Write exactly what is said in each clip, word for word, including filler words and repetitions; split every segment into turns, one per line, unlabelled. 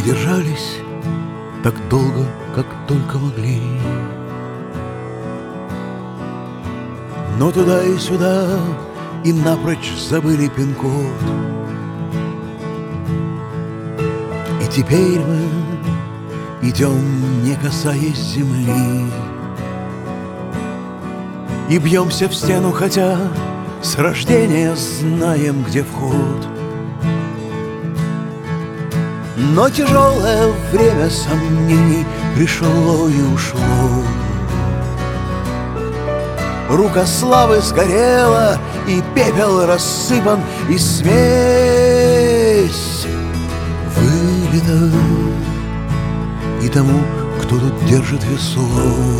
держались так долго, как только могли. Но туда и сюда и напрочь забыли пин-код. И теперь мы идем, не касаясь земли, и бьемся в стену, хотя с рождения знаем, где вход. Но тяжелое время сомнений пришло и ушло. Рука славы сгорела, и пепел рассыпан, и смесь вылета. И тому, кто тут держит весов,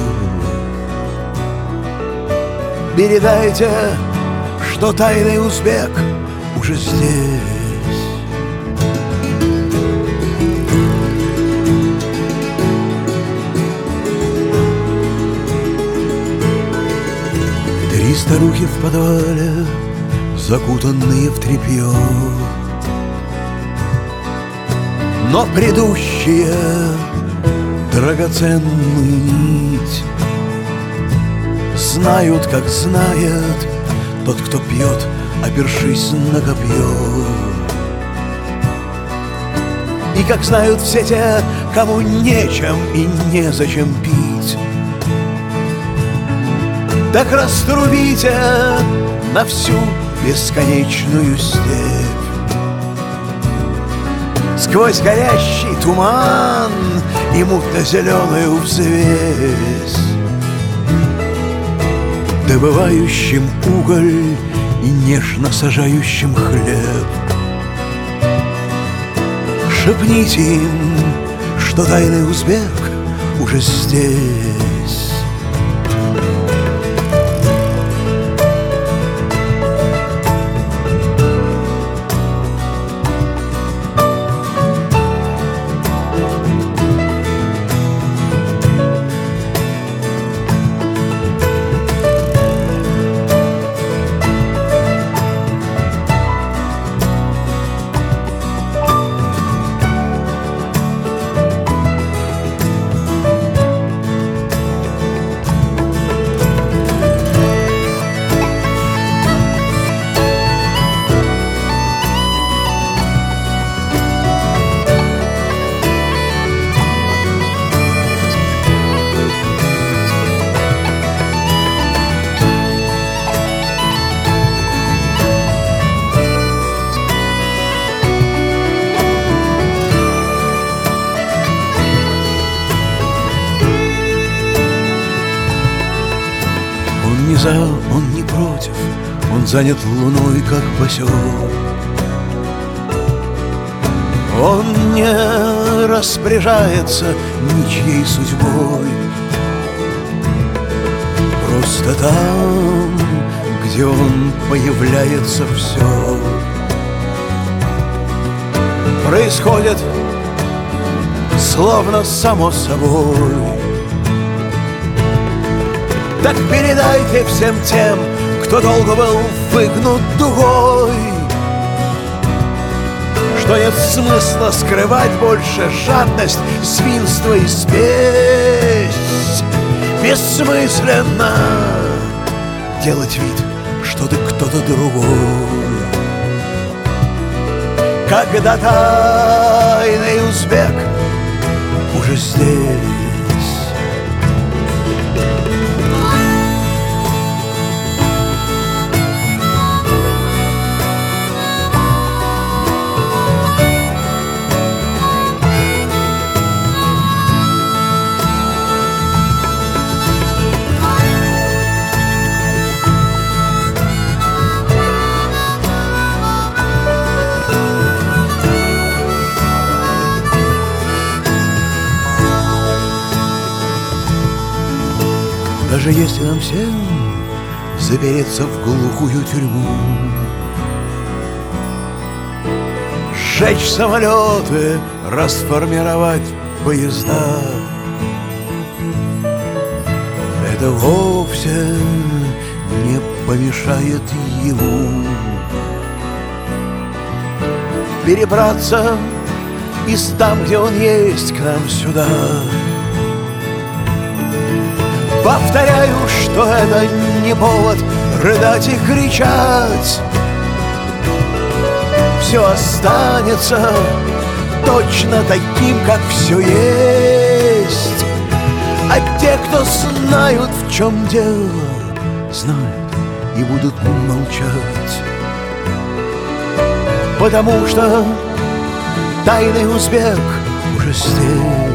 передайте, что тайный узбек уже здесь. Три старухи в подвале, закутанные в тряпье, но предыдущие драгоценную нить знают, как знает тот, кто пьет, опершись на копье. И как знают все те, кому нечем и незачем пить. Так раструбите на всю бесконечную степь. Сквозь горящий туман и мутно-зеленую взвесь, добывающим уголь и нежно сажающим хлеб. Шепните им, что тайный узбек уже здесь. Он не за, он не против, он занят луной, как босер. Он не распоряжается ничьей судьбой. Просто там, где он появляется, все происходит словно само собой. Так передайте всем тем, кто долго был выгнут дугой, что нет смысла скрывать больше жадность, свинство и спесь. Бессмысленно делать вид, что ты кто-то другой, когда тайный узбек уже здесь. Даже если нам всем запереться в глухую тюрьму, сжечь самолеты, расформировать поезда, это вовсе не помешает ему перебраться из там, где он есть, к нам сюда. Повторяю, что это не повод рыдать и кричать. Все останется точно таким, как все есть. А те, кто знают, в чем дело, знают и будут молчать. Потому что тайный узбек уже здесь.